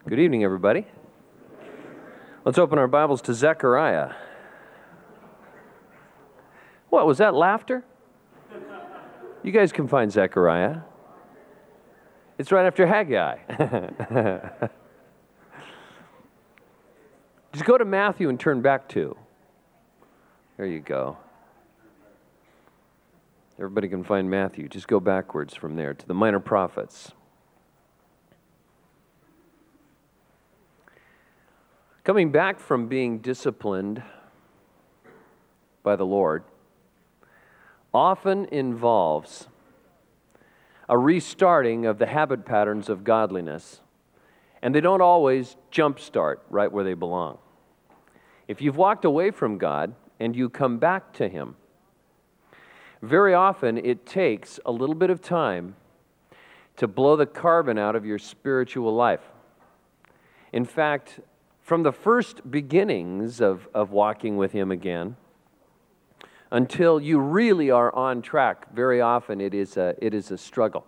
Good evening, everybody. Let's open our Bibles to Zechariah. What, was that laughter? You guys can find Zechariah. It's right after Haggai. Just go to Matthew and turn back 2. There you go. Everybody can find Matthew. Just go backwards from there to the minor prophets. Coming back from being disciplined by the Lord often involves a restarting of the habit patterns of godliness, and they don't always jumpstart right where they belong. If you've walked away from God and you come back to Him, very often it takes a little bit of time to blow the carbon out of your spiritual life. In fact, from the first beginnings of walking with Him again, until you really are on track, very often it is a struggle.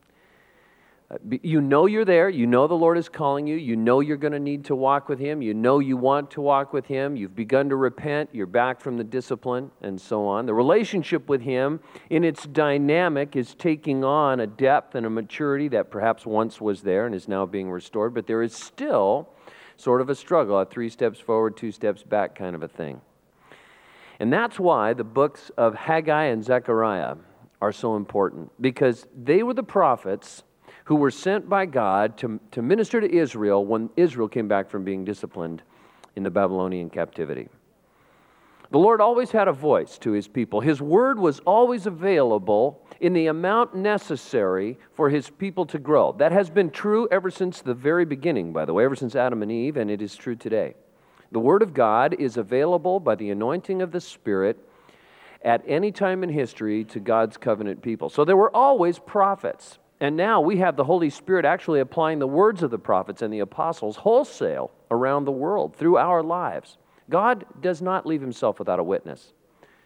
You know you're there. You know the Lord is calling you. You know you're going to need to walk with Him. You know you want to walk with Him. You've begun to repent. You're back from the discipline and so on. The relationship with Him in its dynamic is taking on a depth and a maturity that perhaps once was there and is now being restored, but there is still sort of a struggle, a 3 steps forward, 2 steps back kind of a thing. And that's why the books of Haggai and Zechariah are so important, because they were the prophets who were sent by God to minister to Israel when Israel came back from being disciplined in the Babylonian captivity. The Lord always had a voice to His people. His word was always available in the amount necessary for His people to grow. That has been true ever since the very beginning, by the way, ever since Adam and Eve, and it is true today. The Word of God is available by the anointing of the Spirit at any time in history to God's covenant people. So there were always prophets, and now we have the Holy Spirit actually applying the words of the prophets and the apostles wholesale around the world through our lives. God does not leave Himself without a witness.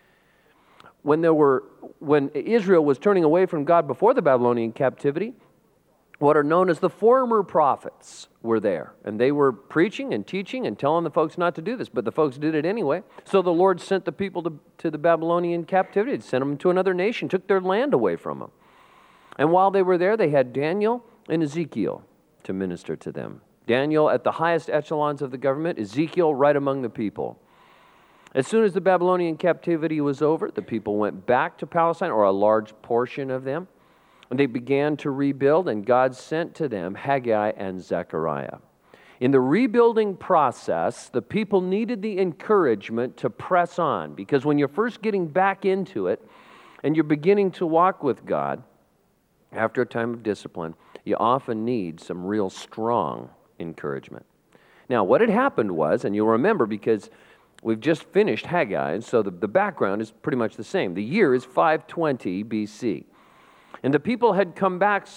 When Israel was turning away from God before the Babylonian captivity, what are known as the former prophets were there. And they were preaching and teaching and telling the folks not to do this, but the folks did it anyway. So the Lord sent the people to the Babylonian captivity, sent them to another nation, took their land away from them. And while they were there, they had Daniel and Ezekiel to minister to them. Daniel at the highest echelons of the government, Ezekiel right among the people. As soon as the Babylonian captivity was over, the people went back to Palestine, or a large portion of them, and they began to rebuild, and God sent to them Haggai and Zechariah. In the rebuilding process, the people needed the encouragement to press on, because when you're first getting back into it, and you're beginning to walk with God, after a time of discipline, you often need some real strong encouragement. Now, what had happened was, and you'll remember because we've just finished Haggai, and so the background is pretty much the same. The year is 520 BC. And the people had come back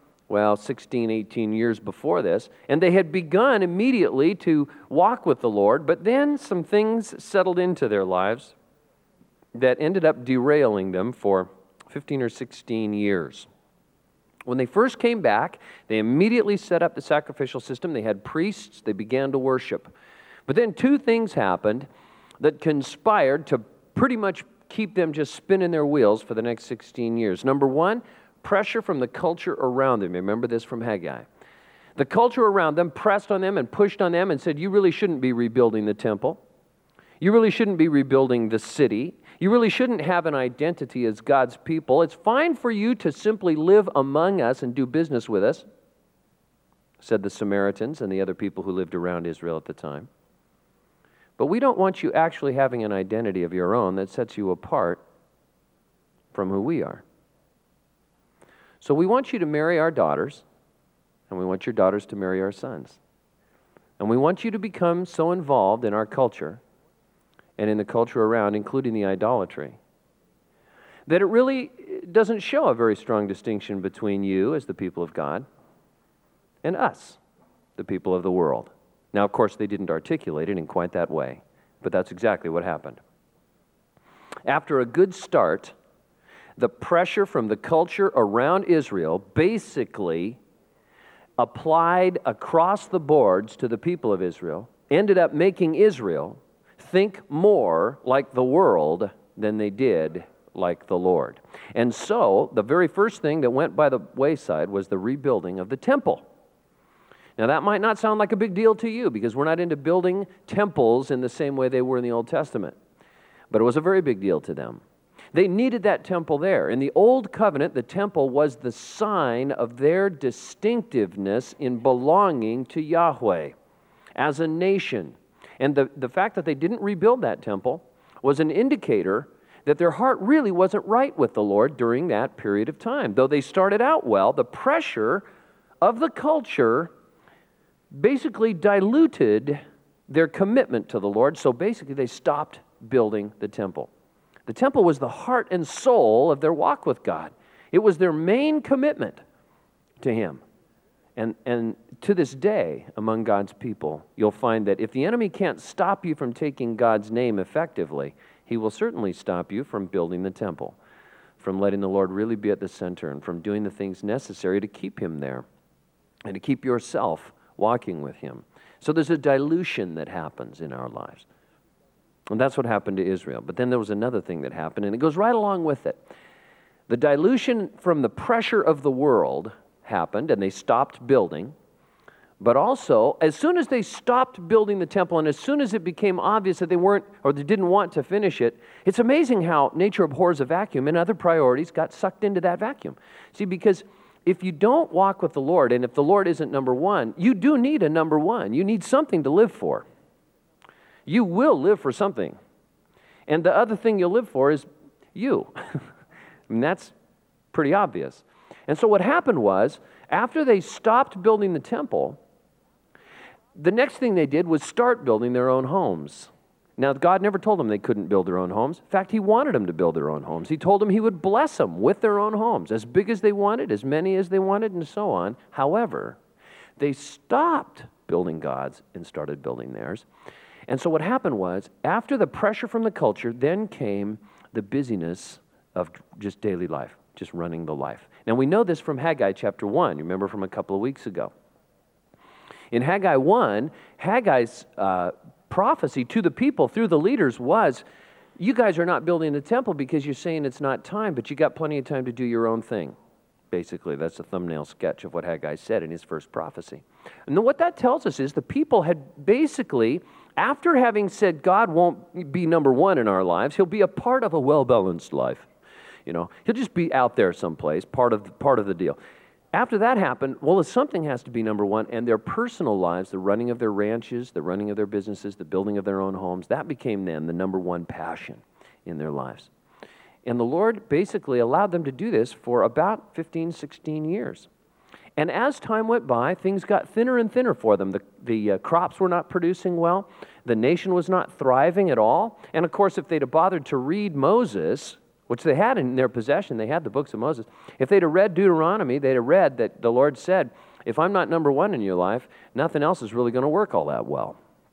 16, 18 years before this, and they had begun immediately to walk with the Lord, but then some things settled into their lives that ended up derailing them for 15 or 16 years. When they first came back, they immediately set up the sacrificial system. They had priests. They began to worship. But then 2 things happened that conspired to pretty much keep them just spinning their wheels for the next 16 years. Number 1, pressure from the culture around them. Remember this from Haggai. The culture around them pressed on them and pushed on them and said, you really shouldn't be rebuilding the temple. You really shouldn't be rebuilding the city. You really shouldn't have an identity as God's people. It's fine for you to simply live among us and do business with us, said the Samaritans and the other people who lived around Israel at the time. But we don't want you actually having an identity of your own that sets you apart from who we are. So we want you to marry our daughters, and we want your daughters to marry our sons. And we want you to become so involved in our culture and in the culture around, including the idolatry, that it really doesn't show a very strong distinction between you as the people of God and us, the people of the world. Now, of course, they didn't articulate it in quite that way, but that's exactly what happened. After a good start, the pressure from the culture around Israel basically applied across the boards to the people of Israel, ended up making Israel think more like the world than they did like the Lord. And so, the very first thing that went by the wayside was the rebuilding of the temple. Now, that might not sound like a big deal to you because we're not into building temples in the same way they were in the Old Testament. But it was a very big deal to them. They needed that temple there. In the Old Covenant, the temple was the sign of their distinctiveness in belonging to Yahweh as a nation. And the fact that they didn't rebuild that temple was an indicator that their heart really wasn't right with the Lord during that period of time. Though they started out well, the pressure of the culture basically diluted their commitment to the Lord, so basically they stopped building the temple. The temple was the heart and soul of their walk with God. It was their main commitment to Him. And to this day, among God's people, you'll find that if the enemy can't stop you from taking God's name effectively, he will certainly stop you from building the temple, from letting the Lord really be at the center, and from doing the things necessary to keep Him there and to keep yourself walking with Him. So there's a dilution that happens in our lives. And that's what happened to Israel. But then there was another thing that happened, and it goes right along with it. The dilution from the pressure of the world happened, and they stopped building. But also, as soon as they stopped building the temple, and as soon as it became obvious that they weren't, or they didn't want to finish it, it's amazing how nature abhors a vacuum, and other priorities got sucked into that vacuum. See, because if you don't walk with the Lord, and if the Lord isn't number one, you do need a number one. You need something to live for. You will live for something. And the other thing you'll live for is you. I mean, that's pretty obvious. And so what happened was, after they stopped building the temple, the next thing they did was start building their own homes. Now, God never told them they couldn't build their own homes. In fact, He wanted them to build their own homes. He told them He would bless them with their own homes, as big as they wanted, as many as they wanted, and so on. However, they stopped building God's and started building theirs. And so what happened was, after the pressure from the culture, then came the busyness of just daily life, just running the life. Now, we know this from Haggai chapter 1. You remember from a couple of weeks ago. In Haggai 1, Haggai's prophecy to the people through the leaders was, you guys are not building the temple because you're saying it's not time, but you got plenty of time to do your own thing. Basically, that's a thumbnail sketch of what Haggai said in his first prophecy. And then what that tells us is the people had basically, after having said God won't be number one in our lives, He'll be a part of a well-balanced life. You know, He'll just be out there someplace, part of the deal. After that happened, well, something has to be number one, and their personal lives, the running of their ranches, the running of their businesses, the building of their own homes, that became then the number one passion in their lives. And the Lord basically allowed them to do this for about 15, 16 years. And as time went by, things got thinner and thinner for them. The crops were not producing well. The nation was not thriving at all. And of course, if they'd have bothered to read Moses, which they had in their possession, they had the books of Moses. If they'd have read Deuteronomy, they'd have read that the Lord said, if I'm not number one in your life, nothing else is really going to work all that well.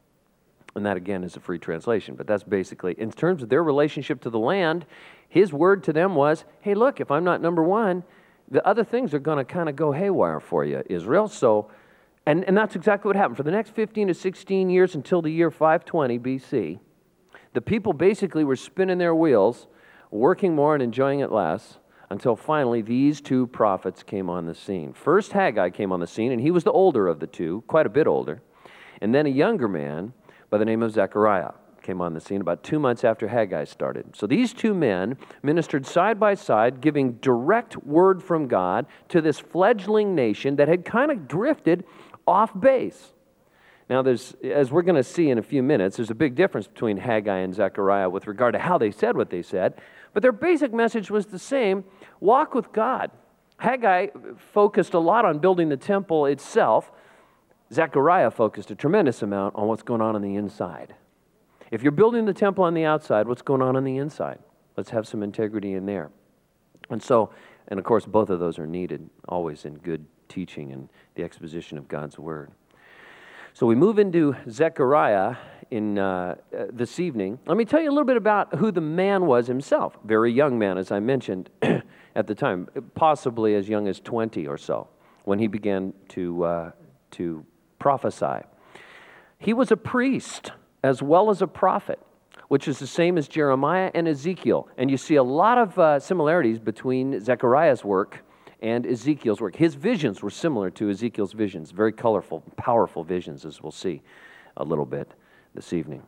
And that, again, is a free translation. But that's basically, in terms of their relationship to the land, His word to them was, hey, look, if I'm not number one, the other things are going to kind of go haywire for you, Israel. So, and that's exactly what happened. For the next 15 to 16 years until the year 520 BC, the people basically were spinning their wheels, working more and enjoying it less, until finally these two prophets came on the scene. First, Haggai came on the scene, and he was the older of the two, quite a bit older. And then a younger man by the name of Zechariah came on the scene about 2 months after Haggai started. So these two men ministered side by side, giving direct word from God to this fledgling nation that had kind of drifted off base. Now, as we're going to see in a few minutes, there's a big difference between Haggai and Zechariah with regard to how they said what they said, but their basic message was the same: walk with God. Haggai focused a lot on building the temple itself. Zechariah focused a tremendous amount on what's going on the inside. If you're building the temple on the outside, what's going on the inside? Let's have some integrity in there. And of course, both of those are needed always in good teaching and the exposition of God's Word. So we move into Zechariah in this evening. Let me tell you a little bit about who the man was himself. Very young man, as I mentioned at the time, possibly as young as 20 or so. when he began to prophesy. He was a priest as well as a prophet, which is the same as Jeremiah and Ezekiel. And you see a lot of similarities between Zechariah's work and Ezekiel's work. His visions were similar to Ezekiel's visions, very colorful, powerful visions, as we'll see a little bit this evening.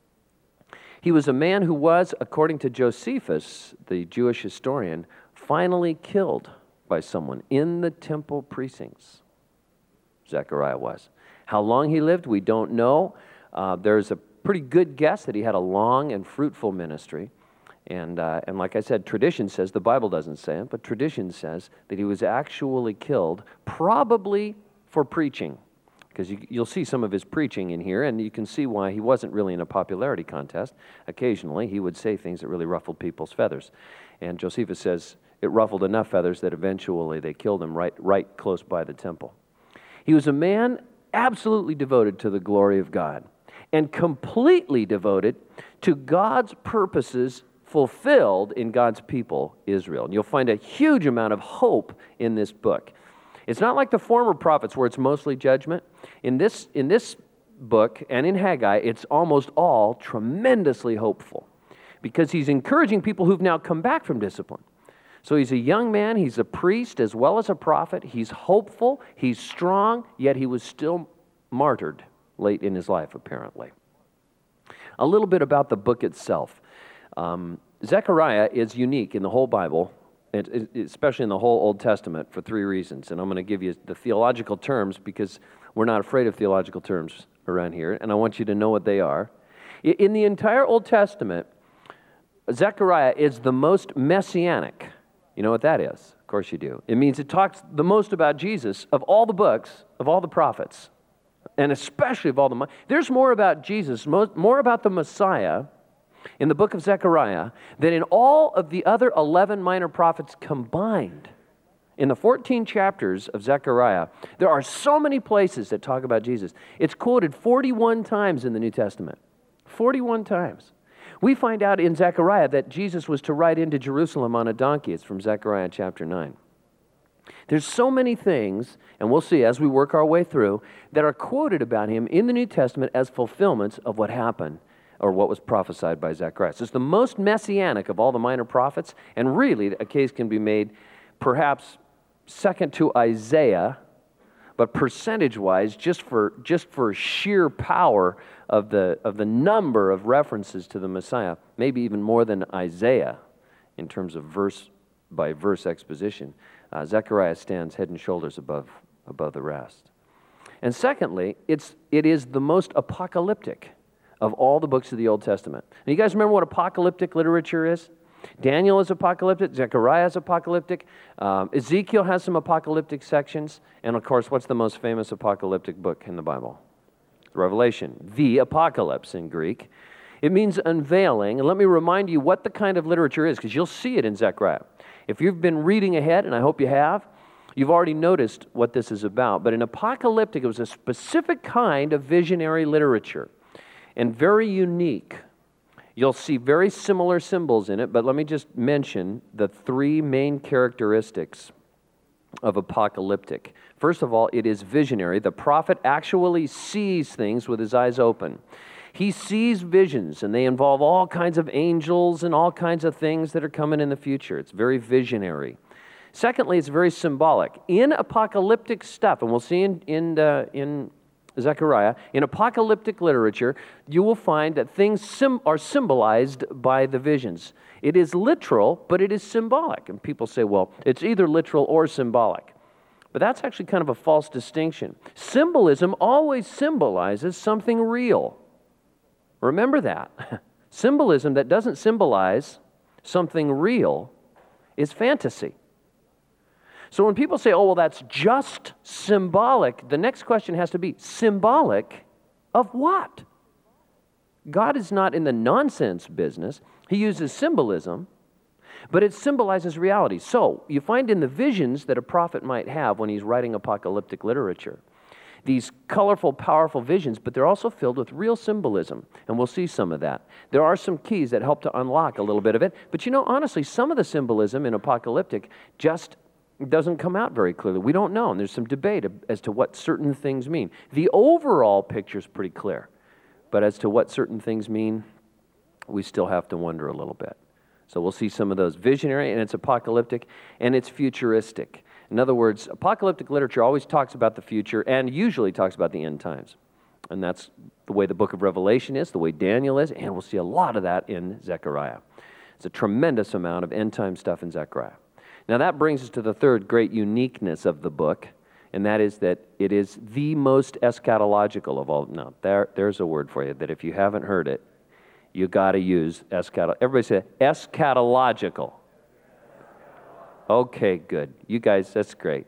He was a man who was, according to Josephus, the Jewish historian, finally killed by someone in the temple precincts. Zechariah was. How long he lived, we don't know. There's a pretty good guess that he had a long and fruitful ministry. And like I said, tradition says, the Bible doesn't say it, but tradition says that he was actually killed, probably for preaching. Because you'll see some of his preaching in here, and you can see why he wasn't really in a popularity contest. Occasionally, he would say things that really ruffled people's feathers. And Josephus says it ruffled enough feathers that eventually they killed him right close by the temple. He was a man absolutely devoted to the glory of God, and completely devoted to God's purposes fulfilled in God's people, Israel. And you'll find a huge amount of hope in this book. It's not like the former prophets where it's mostly judgment. In this book and in Haggai, it's almost all tremendously hopeful because he's encouraging people who've now come back from discipline. So he's a young man, he's a priest as well as a prophet, he's hopeful, he's strong, yet he was still martyred late in his life, apparently. A little bit about the book itself. Zechariah is unique in the whole Bible, especially in the whole Old Testament, for three reasons. And I'm going to give you the theological terms because we're not afraid of theological terms around here, and I want you to know what they are. In the entire Old Testament, Zechariah is the most messianic. You know what that is? Of course you do. It means it talks the most about Jesus of all the books, of all the prophets. And especially of all the... There's more about Jesus, more about the Messiah in the book of Zechariah than in all of the other 11 minor prophets combined. In the 14 chapters of Zechariah, there are so many places that talk about Jesus. It's quoted 41 times in the New Testament. 41 times. We find out in Zechariah that Jesus was to ride into Jerusalem on a donkey. It's from Zechariah chapter 9. There's so many things, and we'll see as we work our way through, that are quoted about him in the New Testament as fulfillments of what happened or what was prophesied by Zechariah. So it's the most messianic of all the minor prophets, and really a case can be made perhaps second to Isaiah, but percentage-wise, just for sheer power of the number of references to the Messiah, maybe even more than Isaiah in terms of verse-by-verse exposition. Zechariah stands head and shoulders above the rest. And secondly, it is the most apocalyptic of all the books of the Old Testament. And you guys remember what apocalyptic literature is? Daniel is apocalyptic, Zechariah is apocalyptic, Ezekiel has some apocalyptic sections, and of course, what's the most famous apocalyptic book in the Bible? Revelation, the apocalypse in Greek. It means unveiling, and let me remind you what the kind of literature is, because you'll see it in Zechariah. If you've been reading ahead, and I hope you have, you've already noticed what this is about. But in apocalyptic, it was a specific kind of visionary literature, and very unique. You'll see very similar symbols in it, but let me just mention the three main characteristics of apocalyptic. First of all, it is visionary. The prophet actually sees things with his eyes open. He sees visions, and they involve all kinds of angels and all kinds of things that are coming in the future. It's very visionary. Secondly, it's very symbolic. In apocalyptic stuff, and we'll see in Zechariah, in apocalyptic literature, you will find that things are symbolized by the visions. It is literal, but it is symbolic. And people say, well, it's either literal or symbolic. But that's actually kind of a false distinction. Symbolism always symbolizes something real. Remember that. Symbolism that doesn't symbolize something real is fantasy. So when people say, oh, well, that's just symbolic, the next question has to be, symbolic of what? God is not in the nonsense business. He uses symbolism, but it symbolizes reality. So you find in the visions that a prophet might have when he's writing apocalyptic literature, these colorful, powerful visions, but they're also filled with real symbolism, and we'll see some of that. There are some keys that help to unlock a little bit of it, but you know, honestly, some of the symbolism in apocalyptic just It doesn't come out very clearly. We don't know, and there's some debate as to what certain things mean. The overall picture is pretty clear, but as to what certain things mean, we still have to wonder a little bit. So we'll see some of those. Visionary, and it's apocalyptic, and it's futuristic. In other words, apocalyptic literature always talks about the future and usually talks about the end times. And that's the way the book of Revelation is, the way Daniel is, and we'll see a lot of that in Zechariah. It's a tremendous amount of end time stuff in Zechariah. Now that brings us to the third great uniqueness of the book, and that is that it is the most eschatological of all. Now, there's a word for you that if you haven't heard it, you got to use eschatological. Everybody say eschatological. Okay, good. You guys, that's great.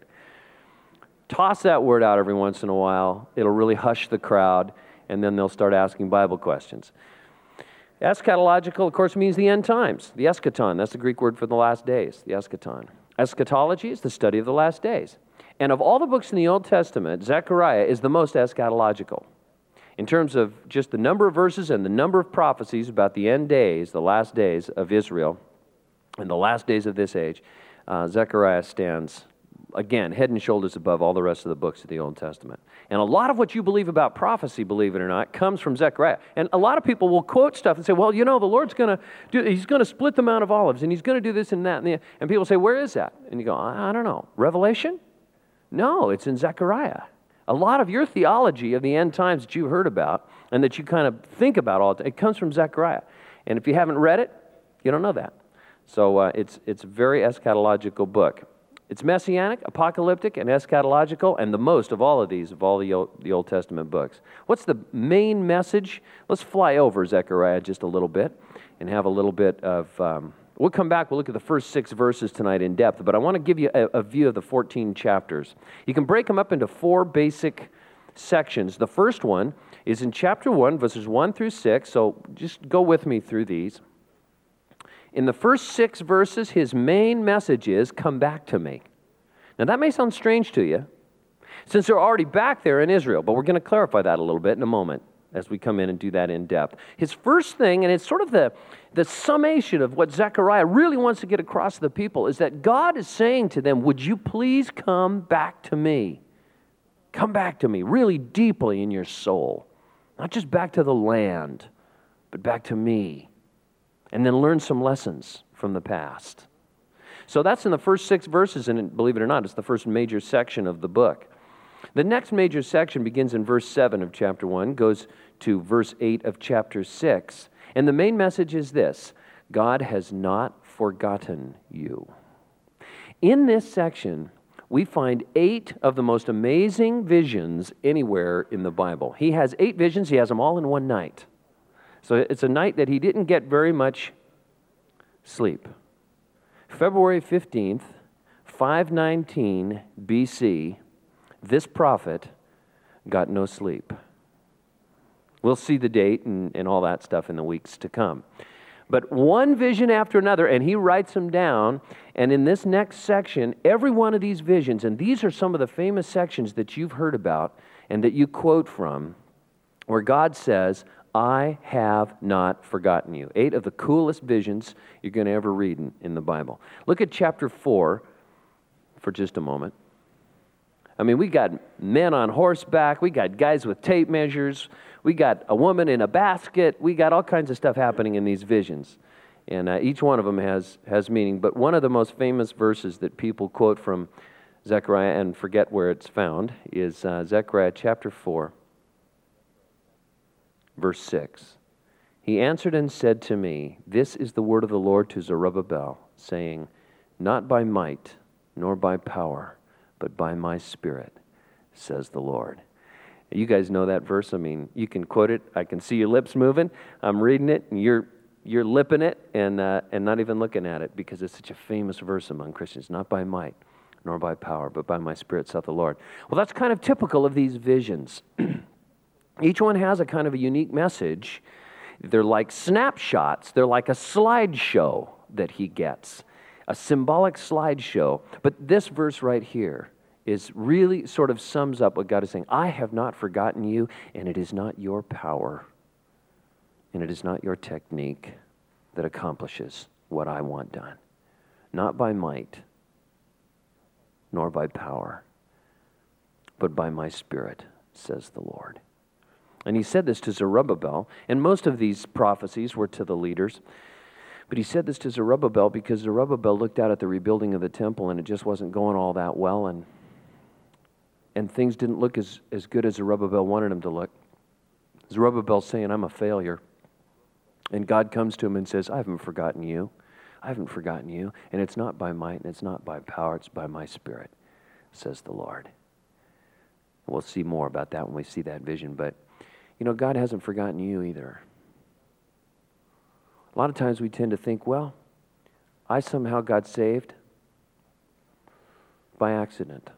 Toss that word out every once in a while. It'll really hush the crowd, and then they'll start asking Bible questions. Eschatological, of course, means the end times. The eschaton, that's the Greek word for the last days, the eschaton. Eschatology is the study of the last days. And of all the books in the Old Testament, Zechariah is the most eschatological. In terms of just the number of verses and the number of prophecies about the end days, the last days of Israel, and the last days of this age, Zechariah stands, again, head and shoulders above all the rest of the books of the Old Testament. And a lot of what you believe about prophecy, believe it or not, comes from Zechariah. And a lot of people will quote stuff and say, well, you know, the Lord's going to do, he's going to split the Mount of Olives, and he's going to do this and that. And people say, where is that? And you go, I don't know. Revelation? No, it's in Zechariah. A lot of your theology of the end times that you heard about and that you kind of think about all the time, it comes from Zechariah. And if you haven't read it, you don't know that. So it's a very eschatological book. It's messianic, apocalyptic, and eschatological, and the most of all of these, of all the Old Testament books. What's the main message? Let's fly over Zechariah just a little bit and have a little bit of... we'll come back, we'll look at the first 6 verses tonight in depth, but I want to give you a view of the 14 chapters. You can break them up into 4 basic sections. The first one is in chapter 1, verses 1 through 6, so just go with me through these. In the first 6 verses, his main message is, come back to me. Now that may sound strange to you, since they're already back there in Israel, but we're going to clarify that a little bit in a moment as we come in and do that in depth. His first thing, and it's sort of the summation of what Zechariah really wants to get across to the people, is that God is saying to them, would you please come back to me? Come back to me really deeply in your soul. Not just back to the land, but back to me. And then learn some lessons from the past. So that's in the first 6 verses, and believe it or not, it's the first major section of the book. The next major section begins in verse 7 of chapter 1, goes to verse 8 of chapter 6. And the main message is this: God has not forgotten you. In this section, we find 8 of the most amazing visions anywhere in the Bible. He has 8 visions. He has them all in one night. So it's a night that he didn't get very much sleep. February 15th, 519 BC, this prophet got no sleep. We'll see the date and all that stuff in the weeks to come. But one vision after another, and he writes them down, and in this next section, every one of these visions, and these are some of the famous sections that you've heard about and that you quote from, where God says, I have not forgotten you. 8 of the coolest visions you're going to ever read in the Bible. Look at chapter 4 for just a moment. I mean, we got men on horseback. We got guys with tape measures. We got a woman in a basket. We got all kinds of stuff happening in these visions. And each one of them has meaning. But one of the most famous verses that people quote from Zechariah and forget where it's found is Zechariah chapter 4. Verse 6, he answered and said to me, this is the word of the Lord to Zerubbabel, saying, not by might nor by power, but by my Spirit, says the Lord. You guys know that verse. I mean, you can quote it. I can see your lips moving. I'm reading it, and you're lipping it and not even looking at it because it's such a famous verse among Christians. Not by might nor by power, but by my Spirit, saith the Lord. Well, that's kind of typical of these visions. Each one has a kind of a unique message. They're like snapshots. They're like a slideshow that he gets, a symbolic slideshow. But this verse right here is really sort of sums up what God is saying. I have not forgotten you, and it is not your power, and it is not your technique that accomplishes what I want done. Not by might, nor by power, but by my Spirit, says the Lord. And he said this to Zerubbabel, and most of these prophecies were to the leaders. But he said this to Zerubbabel because Zerubbabel looked out at the rebuilding of the temple, and it just wasn't going all that well, and things didn't look as good as Zerubbabel wanted them to look. Zerubbabel's saying, I'm a failure. And God comes to him and says, I haven't forgotten you. I haven't forgotten you. And it's not by might, and it's not by power, it's by my Spirit, says the Lord. We'll see more about that when we see that vision. But, God hasn't forgotten you either. A lot of times we tend to think, well, I somehow got saved by accident.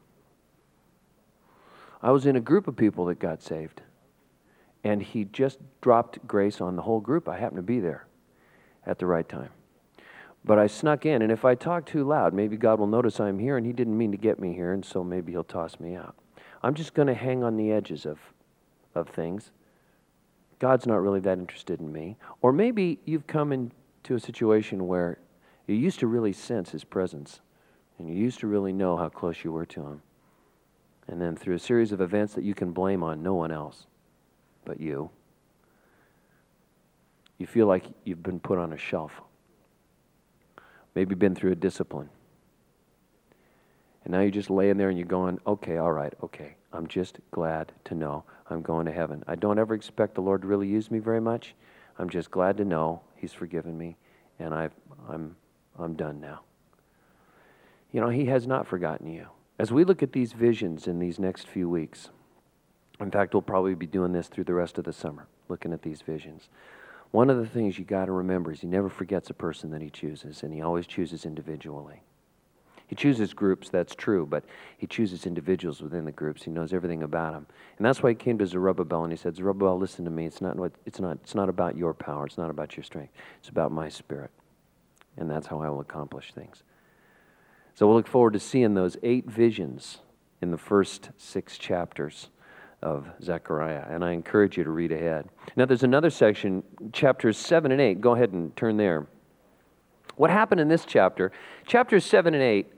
I was in a group of people that got saved, and he just dropped grace on the whole group. I happened to be there at the right time. But I snuck in, and if I talk too loud, maybe God will notice I'm here, and he didn't mean to get me here, and so maybe he'll toss me out. I'm just going to hang on the edges of things. God's not really that interested in me. Or maybe you've come into a situation where you used to really sense his presence, and you used to really know how close you were to him. And then through a series of events that you can blame on no one else but you feel like you've been put on a shelf. Maybe been through a discipline. And now you're just laying there and you're going, okay, all right, okay. I'm just glad to know I'm going to heaven. I don't ever expect the Lord to really use me very much. I'm just glad to know he's forgiven me, and I'm done now. He has not forgotten you. As we look at these visions in these next few weeks, in fact, we'll probably be doing this through the rest of the summer, looking at these visions. One of the things you got to remember is he never forgets a person that he chooses, and he always chooses individually. He chooses groups, that's true, but he chooses individuals within the groups. He knows everything about them. And that's why he came to Zerubbabel and he said, Zerubbabel, listen to me. It's not about your power. It's not about your strength. It's about my Spirit. And that's how I will accomplish things. So we'll look forward to seeing those 8 visions in the first 6 chapters of Zechariah. And I encourage you to read ahead. Now there's another section, chapters 7 and 8. Go ahead and turn there. What happened in this chapter? Chapters 7 and 8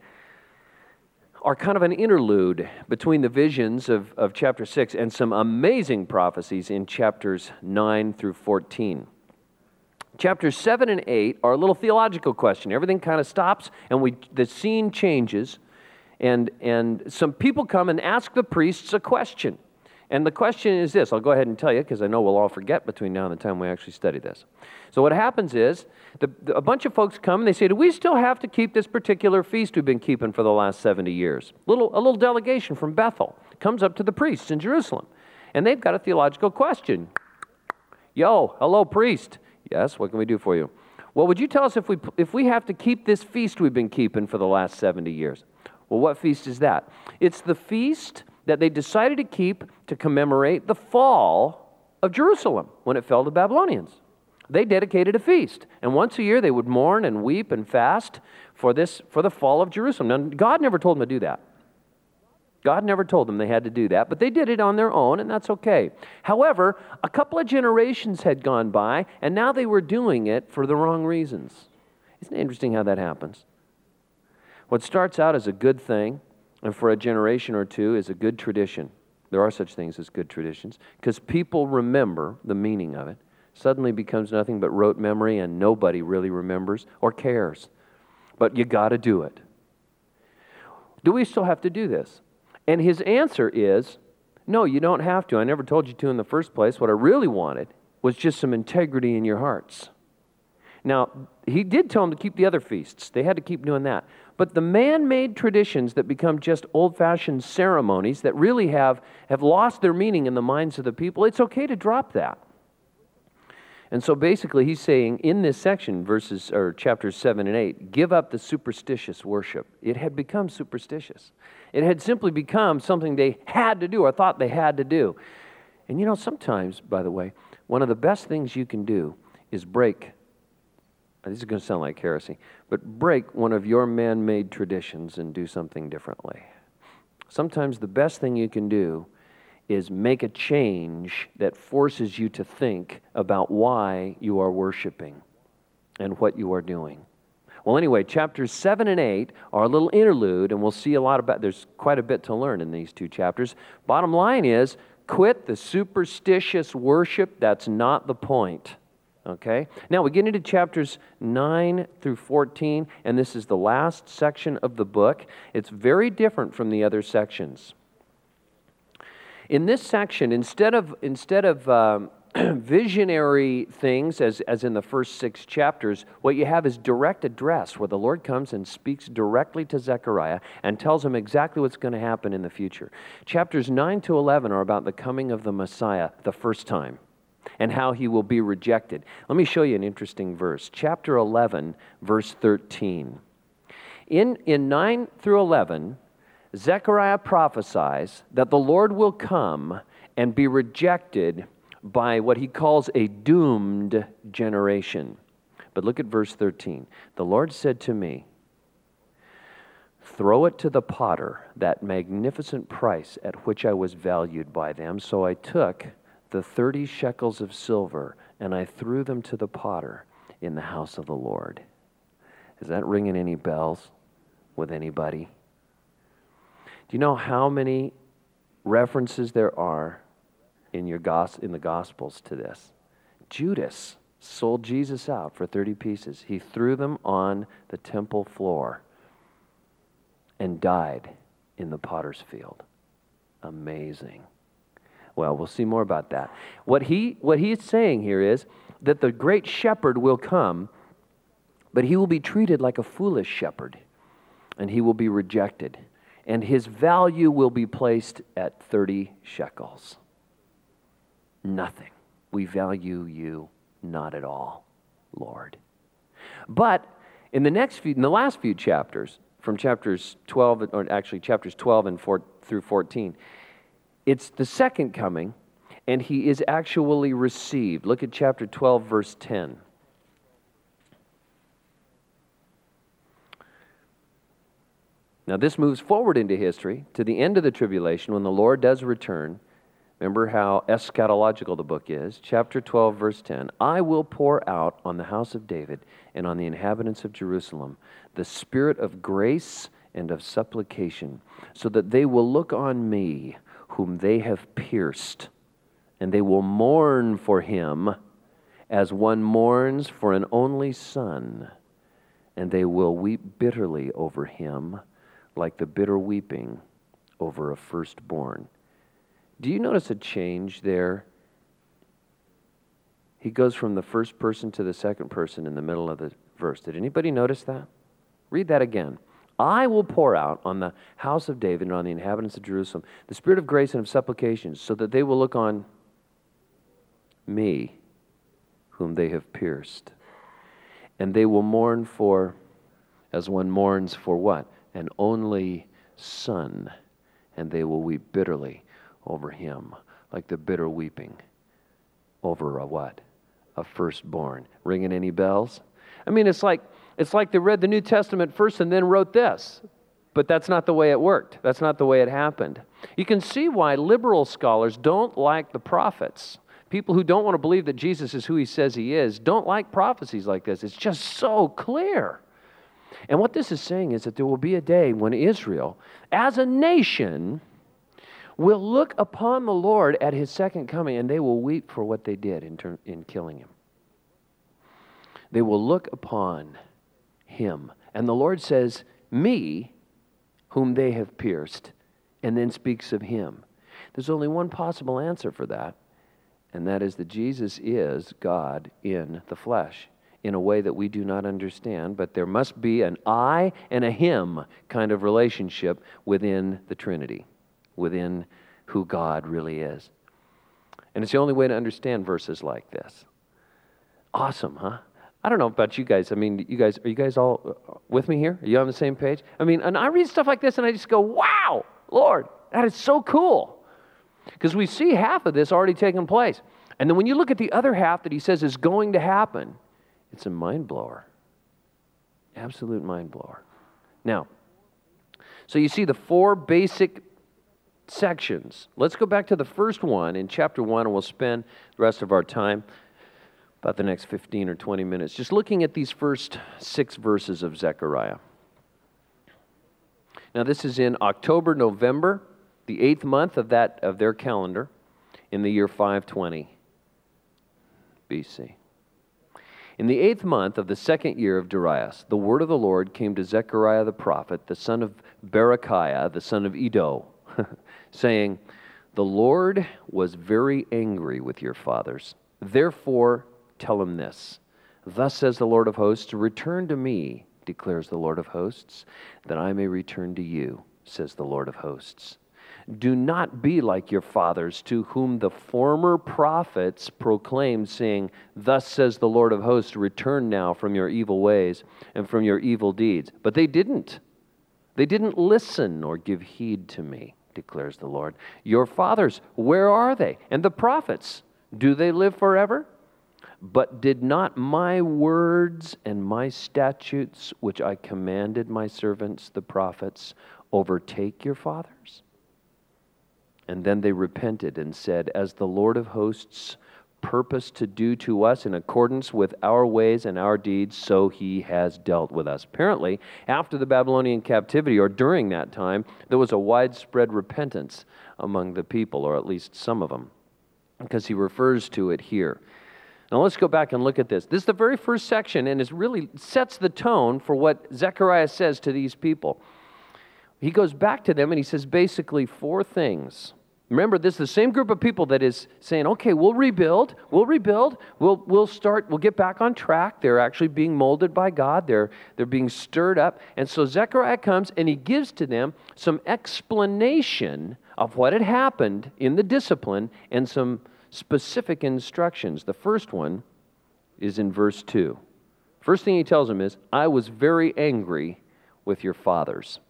are kind of an interlude between the visions of chapter 6 and some amazing prophecies in chapters 9 through 14. Chapters 7 and 8 are a little theological question. Everything kind of stops and the scene changes, and some people come and ask the priests a question. And the question is this. I'll go ahead and tell you because I know we'll all forget between now and the time we actually study this. So what happens is a bunch of folks come and they say, do we still have to keep this particular feast we've been keeping for the last 70 years? A little delegation from Bethel comes up to the priests in Jerusalem. And they've got a theological question. Yo, hello, priest. Yes, what can we do for you? Well, would you tell us if we have to keep this feast we've been keeping for the last 70 years? Well, what feast is that? It's the feast that they decided to keep to commemorate the fall of Jerusalem when it fell to Babylonians. They dedicated a feast, and once a year they would mourn and weep and fast for the fall of Jerusalem. Now, God never told them to do that. God never told them they had to do that, but they did it on their own, and that's okay. However, a couple of generations had gone by, and now they were doing it for the wrong reasons. Isn't it interesting how that happens? What starts out as a good thing, and for a generation or two is a good tradition. There are such things as good traditions, because people remember the meaning of it. Suddenly becomes nothing but rote memory, and nobody really remembers or cares. But you got to do it. Do we still have to do this? And his answer is, no, you don't have to. I never told you to in the first place. What I really wanted was just some integrity in your hearts. Now, he did tell them to keep the other feasts. They had to keep doing that. But the man-made traditions that become just old-fashioned ceremonies that really have lost their meaning in the minds of the people, it's okay to drop that. And so basically he's saying in this section, chapters 7 and 8, give up the superstitious worship. It had become superstitious. It had simply become something they had to do or thought they had to do. And sometimes, by the way, one of the best things you can do is break. This is going to sound like heresy, but break one of your man-made traditions and do something differently. Sometimes the best thing you can do is make a change that forces you to think about why you are worshiping and what you are doing. Well, anyway, chapters 7 and 8 are a little interlude, and we'll see a lot about, there's quite a bit to learn in these two chapters. Bottom line is, quit the superstitious worship. That's not the point. Okay? Now we get into chapters 9 through 14, and this is the last section of the book. It's very different from the other sections. In this section, instead of visionary things, as in the first 6 chapters, what you have is direct address, where the Lord comes and speaks directly to Zechariah and tells him exactly what's going to happen in the future. Chapters 9 to 11 are about the coming of the Messiah the first time and how he will be rejected. Let me show you an interesting verse. Chapter 11, verse 13. In 9 through 11, Zechariah prophesies that the Lord will come and be rejected by what he calls a doomed generation. But look at verse 13. The Lord said to me, "Throw it to the potter, that magnificent price at which I was valued by them." So I took the 30 shekels of silver, and I threw them to the potter in the house of the Lord. Is that ringing any bells with anybody? Do you know how many references there are in the Gospels to this? Judas sold Jesus out for 30 pieces. He threw them on the temple floor and died in the potter's field. Amazing. Well, we'll see more about that. What he is saying here is that the great shepherd will come, but he will be treated like a foolish shepherd, and he will be rejected. And his value will be placed at 30 shekels. Nothing. We value you not at all, Lord. But in the last few chapters, from chapters 12, or actually chapters 12 and 4 through 14, it's the second coming, and he is actually received. Look at chapter 12, verse 10. Now this moves forward into history to the end of the tribulation when the Lord does return. Remember how eschatological the book is. Chapter 12, verse 10. "I will pour out on the house of David and on the inhabitants of Jerusalem the spirit of grace and of supplication, so that they will look on me, whom they have pierced, and they will mourn for him as one mourns for an only son, and they will weep bitterly over him, like the bitter weeping over a firstborn." Do you notice a change there? He goes from the first person to the second person in the middle of the verse. Did anybody notice that? Read that again. "I will pour out on the house of David and on the inhabitants of Jerusalem the spirit of grace and of supplication, so that they will look on me, whom they have pierced. And they will mourn for, as one mourns for what? An only son. And they will weep bitterly over him, like the bitter weeping over a what? A firstborn." Ringing any bells? I mean, it's like they read the New Testament first and then wrote this. But that's not the way it worked. That's not the way it happened. You can see why liberal scholars don't like the prophets. People who don't want to believe that Jesus is who he says he is don't like prophecies like this. It's just so clear. And what this is saying is that there will be a day when Israel, as a nation, will look upon the Lord at his second coming, and they will weep for what they did in killing him. They will look upon him. And the Lord says, "Me, whom they have pierced," and then speaks of him. There's only one possible answer for that, and that is that Jesus is God in the flesh, in a way that we do not understand, but there must be an I and a him kind of relationship within the Trinity, within who God really is. And it's the only way to understand verses like this. Awesome, huh? I don't know about you guys. I mean, are you guys all with me here? Are you on the same page? I mean, and I read stuff like this and I just go, wow, Lord, that is so cool. Because we see half of this already taking place. And then when you look at the other half that he says is going to happen, it's a mind blower. Absolute mind blower. Now, so you see the 4 basic sections. Let's go back to the first one in chapter 1, and we'll spend the rest of our time about the next 15 or 20 minutes, just looking at these first 6 verses of Zechariah. Now, this is in October, November, the 8th month of their calendar, in the year 520 BC. In the 8th month of the 2nd year of Darius, the word of the Lord came to Zechariah the prophet, the son of Berechiah, the son of Iddo, saying, "The Lord was very angry with your fathers. Therefore, tell him this. Thus says the Lord of hosts, return to me, declares the Lord of hosts, that I may return to you, says the Lord of hosts. Do not be like your fathers, to whom the former prophets proclaimed, saying, thus says the Lord of hosts, return now from your evil ways and from your evil deeds. But they didn't. They didn't listen or give heed to me, declares the Lord. Your fathers, where are they? And the prophets, do they live forever? But did not my words and my statutes, which I commanded my servants, the prophets, overtake your fathers? And then they repented and said, as the Lord of hosts purposed to do to us in accordance with our ways and our deeds, so he has dealt with us. Apparently, after the Babylonian captivity, or during that time, there was a widespread repentance among the people, or at least some of them, because he refers to it here. Now let's go back and look at this. This is the very first section, and it really sets the tone for what Zechariah says to these people. He goes back to them and he says basically 4 things. Remember, this is the same group of people that is saying, okay, we'll rebuild, we'll get back on track. They're actually being molded by God. They're being stirred up. And so Zechariah comes and he gives to them some explanation of what had happened in the discipline and some specific instructions. The first one is in verse 2. First thing he tells them is, I was very angry with your fathers.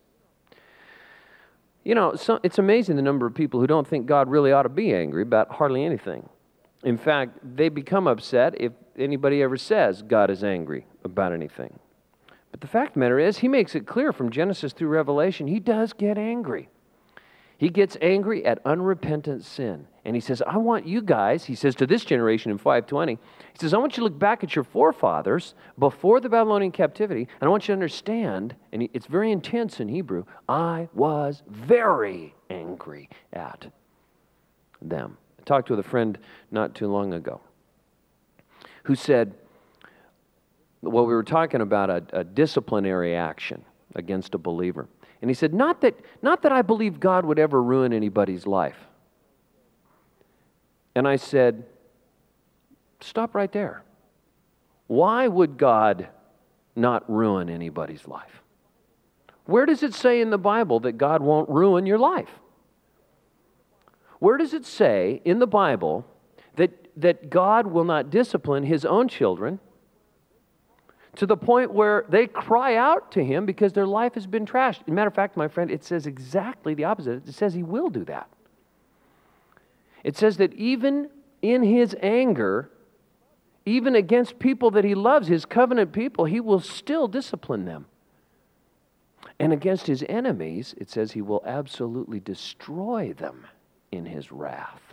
You know, it's amazing the number of people who don't think God really ought to be angry about hardly anything. In fact, they become upset if anybody ever says God is angry about anything. But the fact of the matter is, he makes it clear from Genesis through Revelation, he does get angry. He gets angry at unrepentant sin. And he says, I want you guys, he says to this generation in 520, he says, I want you to look back at your forefathers before the Babylonian captivity, and I want you to understand, and it's very intense in Hebrew, I was very angry at them. I talked with a friend not too long ago who said, well, we were talking about a disciplinary action against a believer. And he said, not that I believe God would ever ruin anybody's life. And I said, stop right there. Why would God not ruin anybody's life? Where does it say in the Bible that God won't ruin your life? Where does it say in the Bible that God will not discipline his own children to the point where they cry out to him because their life has been trashed? As a matter of fact, my friend, it says exactly the opposite. It says he will do that. It says that even in his anger, even against people that he loves, his covenant people, he will still discipline them. And against his enemies, it says he will absolutely destroy them in his wrath.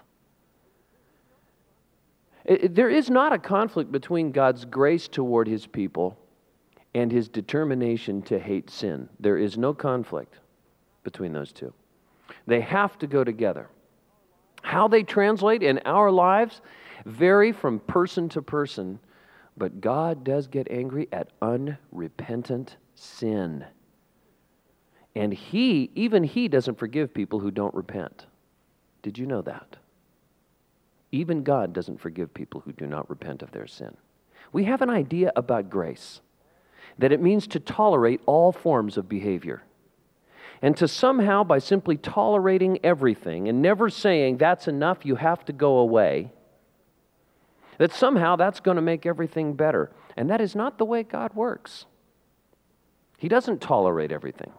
There is not a conflict between God's grace toward his people and his determination to hate sin. There is no conflict between those two. They have to go together. How they translate in our lives vary from person to person, but God does get angry at unrepentant sin. And even he doesn't forgive people who don't repent. Did you know that? Even God doesn't forgive people who do not repent of their sin. We have an idea about grace, that it means to tolerate all forms of behavior. And to somehow, by simply tolerating everything and never saying, that's enough, you have to go away, that somehow that's going to make everything better. And that is not the way God works. He doesn't tolerate everything.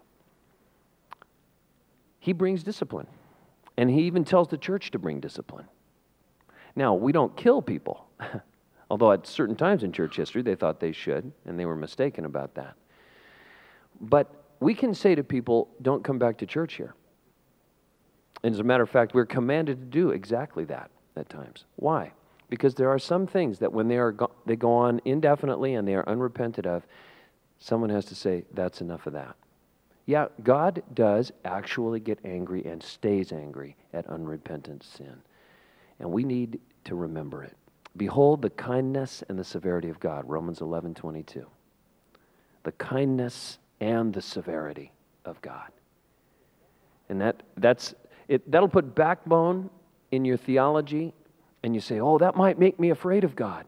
He brings discipline. And he even tells the church to bring discipline. Now, we don't kill people, although at certain times in church history they thought they should, and they were mistaken about that. But we can say to people, don't come back to church here. And as a matter of fact, we're commanded to do exactly that at times. Why? Because there are some things that when they go on indefinitely and they are unrepented of, someone has to say, that's enough of that. Yeah, God does actually get angry and stays angry at unrepentant sin. And we need to remember it. Behold the kindness and the severity of God, Romans 11:22. The kindness and the severity of God. And that'll put backbone in your theology, and you say, oh, that might make me afraid of God.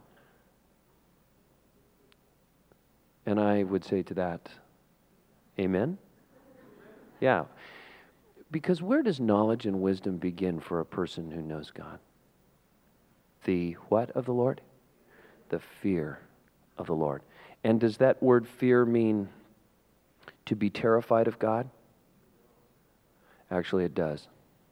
And I would say to that, amen? Yeah. Because where does knowledge and wisdom begin for a person who knows God? The what of the Lord? The fear of the Lord. And does that word fear mean to be terrified of God? Actually, it does.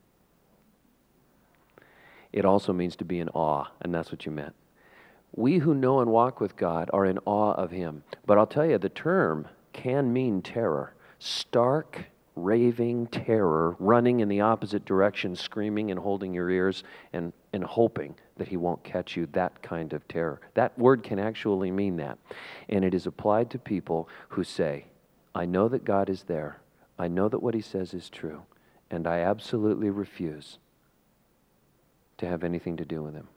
It also means to be in awe, and that's what you meant. We who know and walk with God are in awe of Him. But I'll tell you, the term can mean terror. Stark, raving terror, running in the opposite direction, screaming and holding your ears and hoping that He won't catch you, that kind of terror. That word can actually mean that. And it is applied to people who say, I know that God is there. I know that what He says is true. And I absolutely refuse to have anything to do with Him.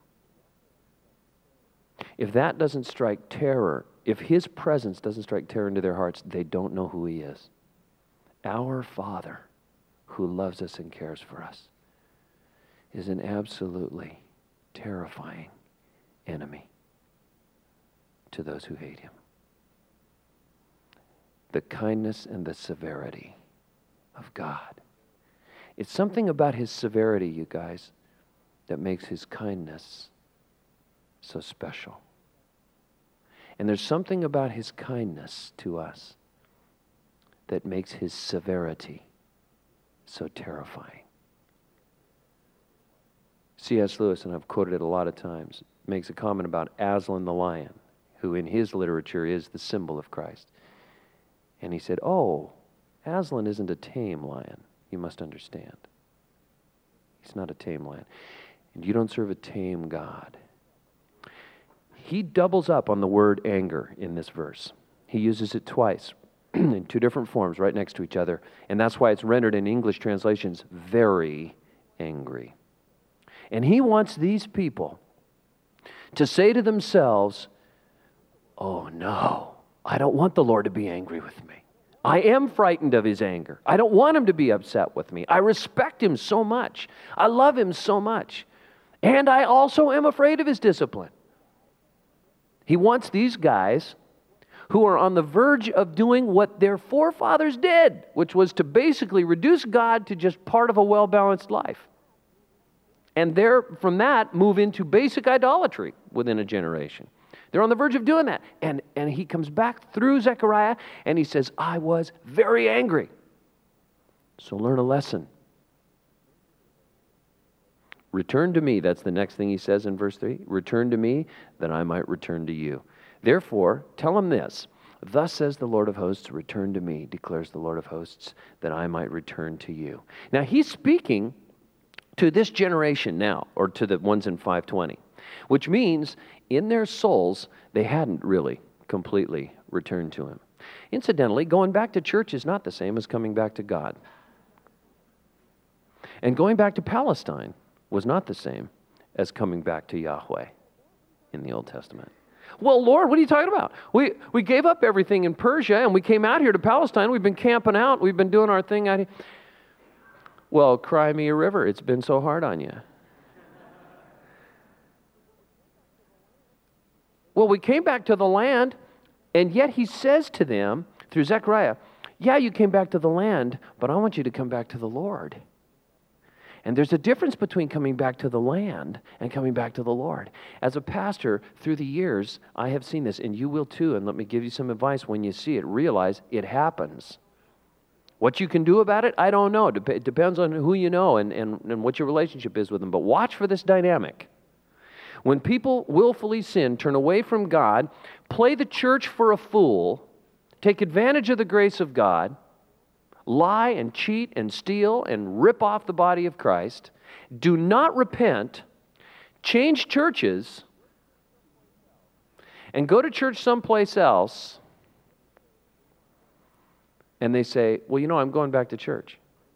If that doesn't strike terror, if His presence doesn't strike terror into their hearts, they don't know who He is. Our Father, who loves us and cares for us, is an absolutely terrifying enemy to those who hate Him. The kindness and the severity of God. It's something about His severity, you guys, that makes His kindness so special. And there's something about His kindness to us that makes His severity so terrifying. C.S. Lewis, and I've quoted it a lot of times, makes a comment about Aslan the lion, who in his literature is the symbol of Christ. And he said, oh, Aslan isn't a tame lion. You must understand. He's not a tame lion. And you don't serve a tame God. He doubles up on the word anger in this verse. He uses it twice in two different forms right next to each other. And that's why it's rendered in English translations, very angry. And he wants these people to say to themselves, oh no, I don't want the Lord to be angry with me. I am frightened of His anger. I don't want Him to be upset with me. I respect Him so much. I love Him so much. And I also am afraid of His discipline. He wants these guys who are on the verge of doing what their forefathers did, which was to basically reduce God to just part of a well-balanced life. And from that, move into basic idolatry within a generation. They're on the verge of doing that. And he comes back through Zechariah and he says, I was very angry. So learn a lesson. Return to me, that's the next thing he says in verse 3. Return to me, that I might return to you. Therefore, tell him this. Thus says the Lord of hosts, return to me, declares the Lord of hosts, that I might return to you. Now, he's speaking to this generation now, or to the ones in 520, which means in their souls, they hadn't really completely returned to Him. Incidentally, going back to church is not the same as coming back to God. And going back to Palestine was not the same as coming back to Yahweh in the Old Testament. Well, Lord, what are you talking about? We gave up everything in Persia and we came out here to Palestine. We've been camping out. We've been doing our thing out here. Well, cry me a river. It's been so hard on you. Well, we came back to the land, and yet he says to them through Zechariah, yeah, you came back to the land, but I want you to come back to the Lord. And there's a difference between coming back to the land and coming back to the Lord. As a pastor, through the years, I have seen this, and you will too, and let me give you some advice. When you see it, realize it happens. What you can do about it, I don't know. It depends on who you know and what your relationship is with them. But watch for this dynamic. When people willfully sin, turn away from God, play the church for a fool, take advantage of the grace of God, lie and cheat and steal and rip off the body of Christ, do not repent, change churches and go to church someplace else, and they say, well, I'm going back to church.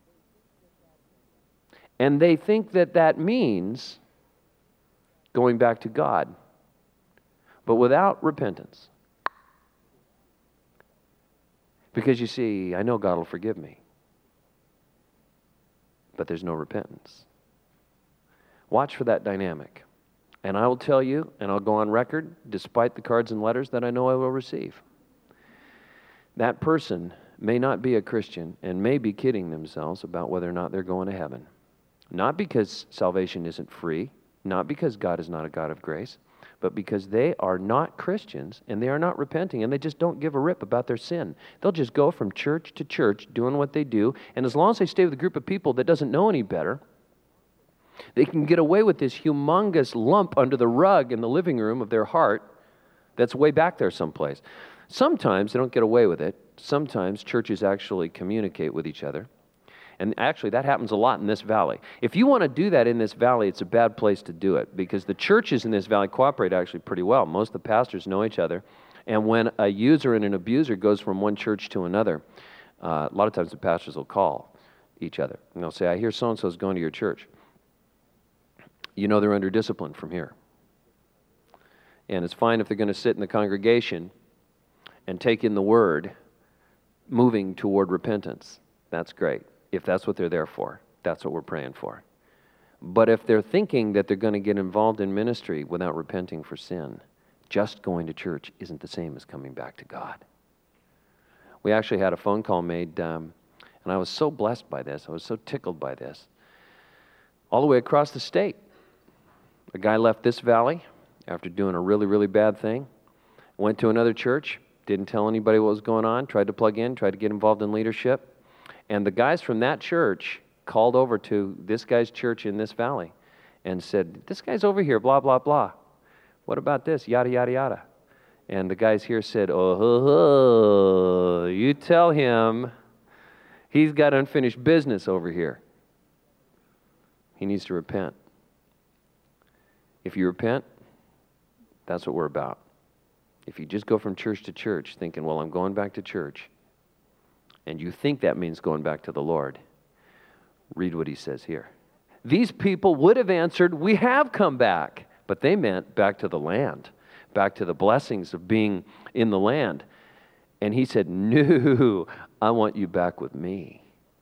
And they think that that means going back to God, but without repentance. Because you see, I know God will forgive me, but there's no repentance. Watch for that dynamic. And I will tell you, and I'll go on record, despite the cards and letters that I know I will receive, that person may not be a Christian and may be kidding themselves about whether or not they're going to heaven. Not because salvation isn't free, not because God is not a God of grace, but because they are not Christians and they are not repenting and they just don't give a rip about their sin. They'll just go from church to church doing what they do, and as long as they stay with a group of people that doesn't know any better, they can get away with this humongous lump under the rug in the living room of their heart that's way back there someplace. Sometimes they don't get away with it. Sometimes churches actually communicate with each other. And actually, that happens a lot in this valley. If you want to do that in this valley, it's a bad place to do it because the churches in this valley cooperate actually pretty well. Most of the pastors know each other. And when a user and an abuser goes from one church to another, a lot of times the pastors will call each other. And they'll say, I hear so-and-so is going to your church. You know they're under discipline from here. And it's fine if they're going to sit in the congregation and take in the word, moving toward repentance. That's great. If that's what they're there for, that's what we're praying for. But if they're thinking that they're going to get involved in ministry without repenting for sin, just going to church isn't the same as coming back to God. We actually had a phone call made, and I was so blessed by this. I was so tickled by this. All the way across the state, a guy left this valley after doing a really, really bad thing, went to another church, didn't tell anybody what was going on, tried to plug in, tried to get involved in leadership. And the guys from that church called over to this guy's church in this valley and said, this guy's over here, blah, blah, blah. What about this? Yada, yada, yada. And the guys here said, you tell him he's got unfinished business over here. He needs to repent. If you repent, that's what we're about. If you just go from church to church thinking, well, I'm going back to church, and you think that means going back to the Lord, read what he says here. These people would have answered, we have come back. But they meant back to the land, back to the blessings of being in the land. And he said, no, I want you back with me.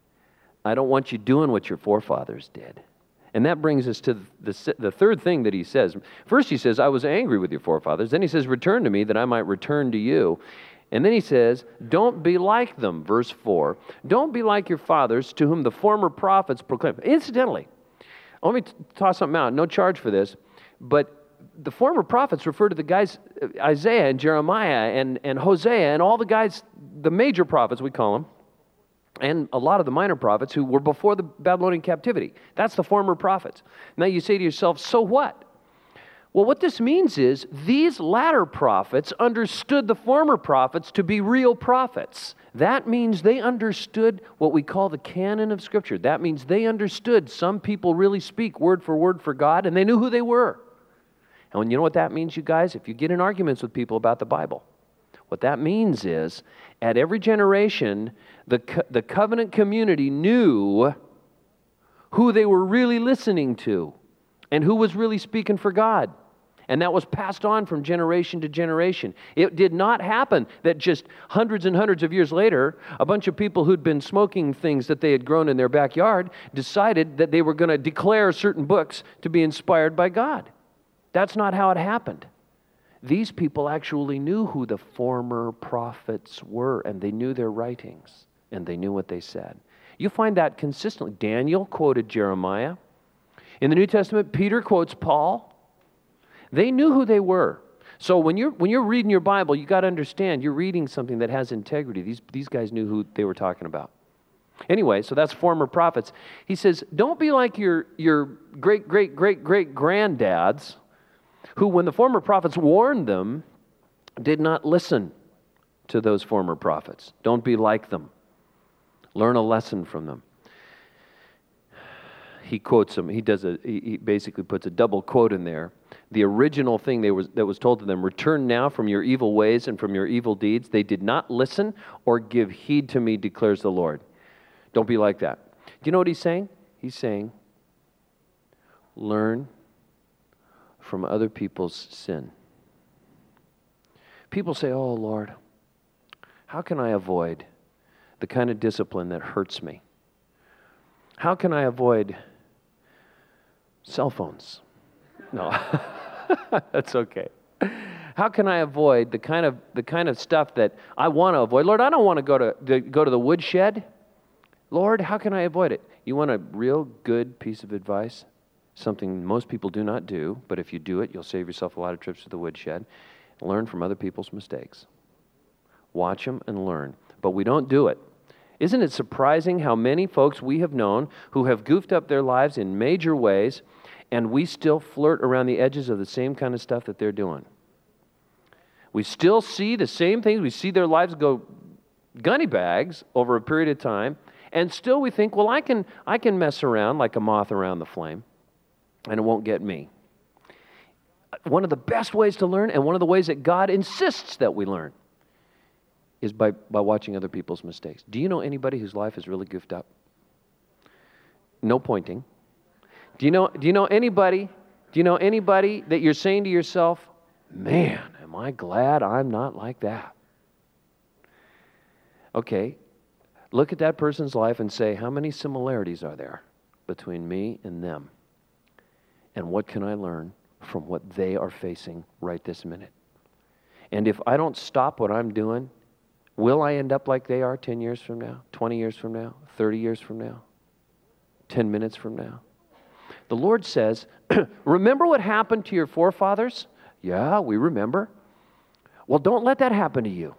I don't want you doing what your forefathers did. And that brings us to the third thing that he says. First he says, I was angry with your forefathers. Then he says, return to me that I might return to you. And then he says, don't be like them, verse 4. Don't be like your fathers to whom the former prophets proclaimed. Incidentally, let me toss something out. No charge for this. But the former prophets refer to the guys, Isaiah and Jeremiah and Hosea and all the guys, the major prophets we call them, and a lot of the minor prophets who were before the Babylonian captivity. That's the former prophets. Now you say to yourself, so what? Well, what this means is these latter prophets understood the former prophets to be real prophets. That means they understood what we call the canon of Scripture. That means they understood some people really speak word for God, and they knew who they were. And you know what that means, you guys? If you get in arguments with people about the Bible, what that means is at every generation, the covenant community knew who they were really listening to and who was really speaking for God. And that was passed on from generation to generation. It did not happen that just hundreds and hundreds of years later, a bunch of people who'd been smoking things that they had grown in their backyard decided that they were going to declare certain books to be inspired by God. That's not how it happened. These people actually knew who the former prophets were, and they knew their writings, and they knew what they said. You find that consistently. Daniel quoted Jeremiah. In the New Testament, Peter quotes Paul. They knew who they were. So when you're reading your Bible, you got to understand you're reading something that has integrity. These guys knew who they were talking about. Anyway, so that's former prophets. He says, don't be like your great-great-great-great-granddads who, when the former prophets warned them, did not listen to those former prophets. Don't be like them. Learn a lesson from them. he quotes them. He basically puts a double quote in there. The original thing that was told to them, return now from your evil ways and from your evil deeds. They did not listen or give heed to me, declares the Lord. Don't be like that. Do you know what he's saying? He's saying, learn from other people's sin. People say, oh, Lord, how can I avoid the kind of discipline that hurts me? How can I avoid cell phones? No, that's okay. How can I avoid the kind of stuff that I want to avoid? Lord, I don't want to go to the woodshed. Lord, how can I avoid it? You want a real good piece of advice? Something most people do not do, but if you do it, you'll save yourself a lot of trips to the woodshed. Learn from other people's mistakes. Watch them and learn. But we don't do it. Isn't it surprising how many folks we have known who have goofed up their lives in major ways, and we still flirt around the edges of the same kind of stuff that they're doing? We still see the same things. We see their lives go gunny bags over a period of time, and still we think, well, I can mess around like a moth around the flame, and it won't get me. One of the best ways to learn, and one of the ways that God insists that we learn, is by watching other people's mistakes. Do you know anybody whose life is really goofed up? No pointing. Do you know anybody that you're saying to yourself, man, am I glad I'm not like that? Okay, look at that person's life and say, how many similarities are there between me and them? And what can I learn from what they are facing right this minute? And if I don't stop what I'm doing, will I end up like they are 10 years from now, 20 years from now, 30 years from now, 10 minutes from now? The Lord says, remember what happened to your forefathers? Yeah, we remember. Well, don't let that happen to you.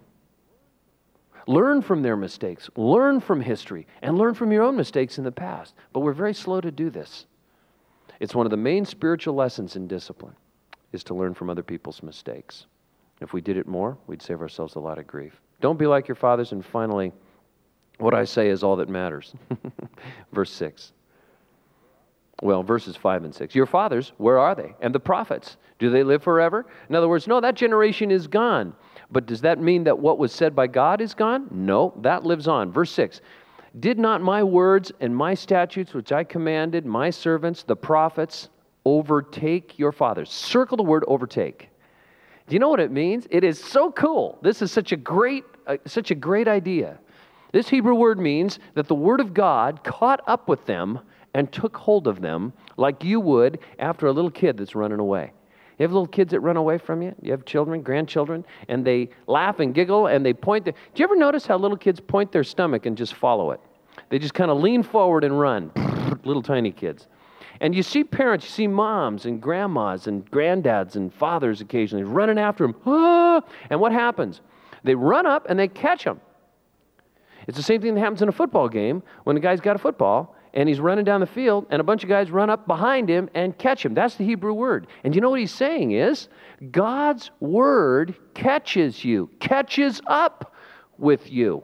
Learn from their mistakes, learn from history, and learn from your own mistakes in the past. But we're very slow to do this. It's one of the main spiritual lessons in discipline, is to learn from other people's mistakes. If we did it more, we'd save ourselves a lot of grief. Don't be like your fathers. And finally, what I say is all that matters. Verse 6. Well, verses 5 and 6. Your fathers, where are they? And the prophets, do they live forever? In other words, no, that generation is gone. But does that mean that what was said by God is gone? No, that lives on. Verse 6. Did not my words and my statutes, which I commanded my servants, the prophets, overtake your fathers? Circle the word overtake. Do you know what it means? It is so cool. This is such a great idea. This Hebrew word means that the Word of God caught up with them and took hold of them like you would after a little kid that's running away. You have little kids that run away from you? You have children, grandchildren, and they laugh and giggle and they point. Do you ever notice how little kids point their stomach and just follow it? They just kind of lean forward and run, little tiny kids. And you see parents, you see moms and grandmas and granddads and fathers occasionally running after them. Ah! And what happens? They run up and they catch them. It's the same thing that happens in a football game when the guy's got a football and he's running down the field and a bunch of guys run up behind him and catch him. That's the Hebrew word. And you know what he's saying is, God's word catches you, catches up with you.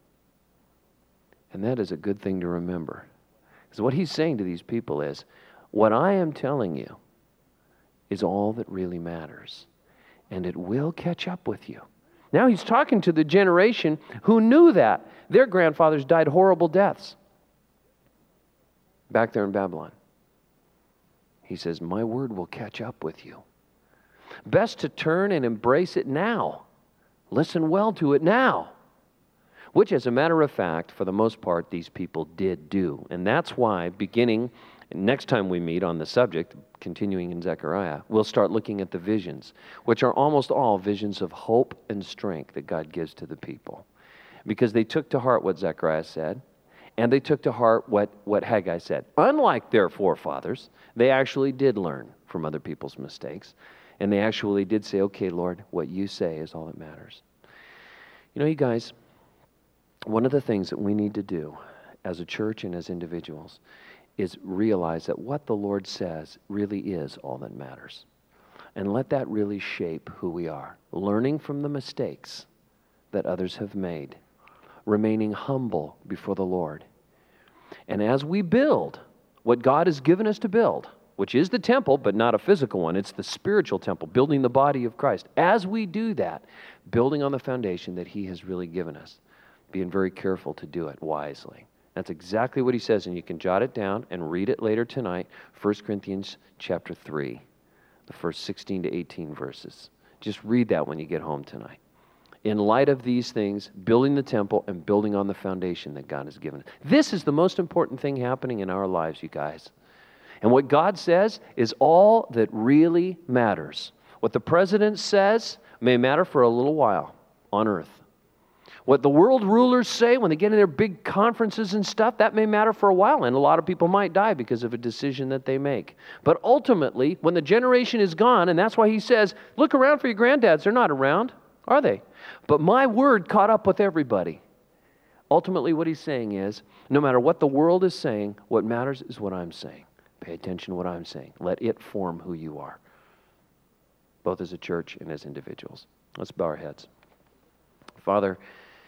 And that is a good thing to remember. Because what he's saying to these people is, what I am telling you is all that really matters. And it will catch up with you. Now he's talking to the generation who knew that. Their grandfathers died horrible deaths back there in Babylon. He says, my word will catch up with you. Best to turn and embrace it now. Listen well to it now. Which, as a matter of fact, for the most part, these people did do. And that's why, beginning next time we meet on the subject, continuing in Zechariah, we'll start looking at the visions, which are almost all visions of hope and strength that God gives to the people. Because they took to heart what Zechariah said, and they took to heart what Haggai said. Unlike their forefathers, they actually did learn from other people's mistakes, and they actually did say, okay, Lord, what you say is all that matters. You know, you guys, one of the things that we need to do as a church and as individuals is realize that what the Lord says really is all that matters. And let that really shape who we are. Learning from the mistakes that others have made. Remaining humble before the Lord. And as we build what God has given us to build, which is the temple, but not a physical one. It's the spiritual temple, building the body of Christ. As we do that, building on the foundation that He has really given us, being very careful to do it wisely. That's exactly what he says, and you can jot it down and read it later tonight, 1 Corinthians chapter 3, the first 16 to 18 verses. Just read that when you get home tonight. In light of these things, building the temple and building on the foundation that God has given us. This is the most important thing happening in our lives, you guys. And what God says is all that really matters. What the president says may matter for a little while on earth. What the world rulers say when they get in their big conferences and stuff, that may matter for a while, and a lot of people might die because of a decision that they make. But ultimately, when the generation is gone, and that's why he says, look around for your granddads. They're not around, are they? But my word caught up with everybody. Ultimately, what he's saying is, no matter what the world is saying, what matters is what I'm saying. Pay attention to what I'm saying. Let it form who you are, both as a church and as individuals. Let's bow our heads. Father,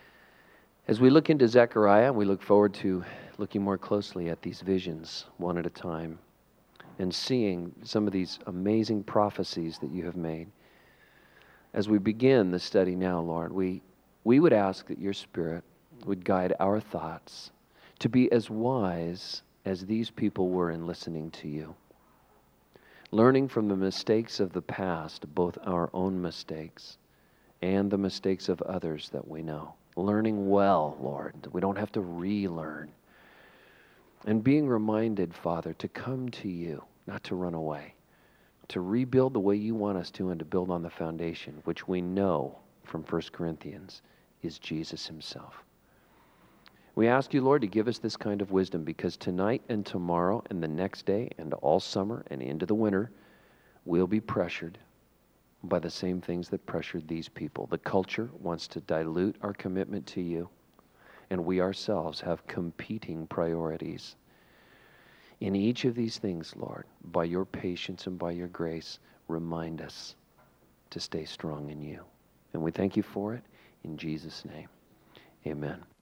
as we look into Zechariah, we look forward to looking more closely at these visions one at a time and seeing some of these amazing prophecies that you have made. As we begin the study now, Lord, we would ask that your Spirit would guide our thoughts to be as wise as these people were in listening to you, learning from the mistakes of the past, both our own mistakes and the mistakes of others that we know. Learning well, Lord, that we don't have to relearn. And being reminded, Father, to come to you, not to run away, to rebuild the way you want us to and to build on the foundation, which we know from 1 Corinthians is Jesus himself. We ask you, Lord, to give us this kind of wisdom, because tonight and tomorrow and the next day and all summer and into the winter, we'll be pressured by the same things that pressured these people. The culture wants to dilute our commitment to you, and we ourselves have competing priorities. In each of these things, Lord, by your patience and by your grace, remind us to stay strong in you. And we thank you for it in Jesus' name. Amen.